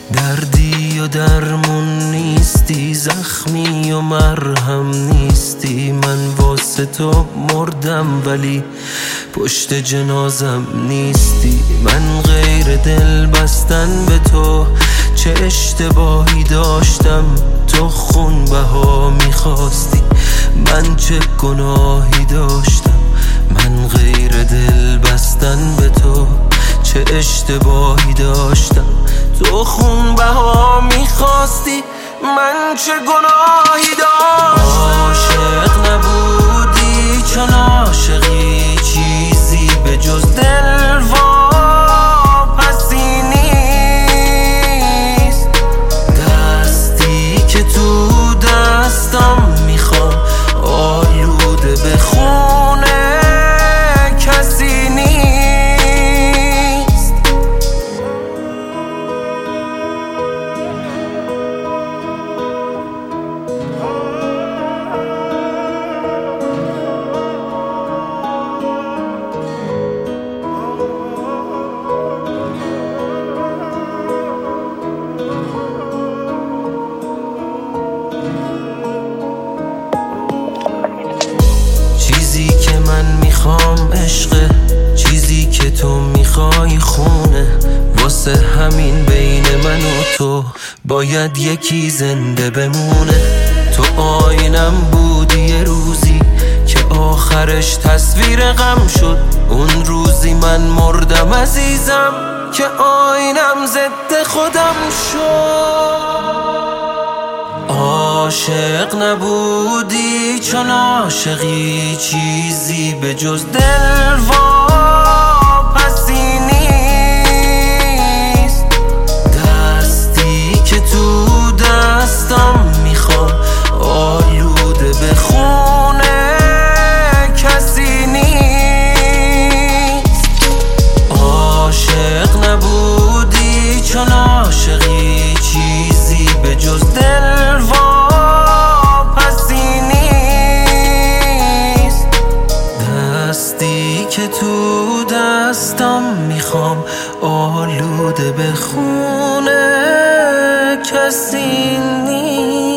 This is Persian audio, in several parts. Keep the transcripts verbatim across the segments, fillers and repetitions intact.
دردی و درمون نیستی، زخمی و مرهم نیستی. من واسه تو مردم ولی پشت جنازم نیستی. من غیر دل بستن به تو چه اشتباهی داشتم؟ تو خون بها میخواستی، من چه گناهی داشتم؟ من غیر دل بستن به تو چه اشتباهی داشتم؟ تو خون بها میخواستی، من چه گناهی داشتم؟ عاشق نبودی چون عاشقی چیزی به جز دل واپسی نیست. دستی که تو دستم میخوام آلوده به خونه کسی نیست. چیزی که من میخوام عشقه، چیزی که تو میخوای خونه. واسه همین بین من و تو باید یکی زنده بمونه. تو آینم بودی یه روزی که آخرش تصویر غم شد. اون روزی من مردم عزیزم که آینم ضد خودم شد. عاشق نبودی چون عاشقی چیزی به جز دل واپسی نیست. دستی که تو دستم میخوام آلوده به خونه کسی نیست. عاشق نبودی چون عاشقی چیزی به جز دل واپسی نیست. دستی که تو دستم میخوام آلوده به خونه کسی نیست.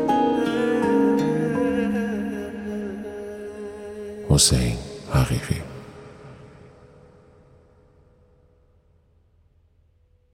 حسین حقیقی.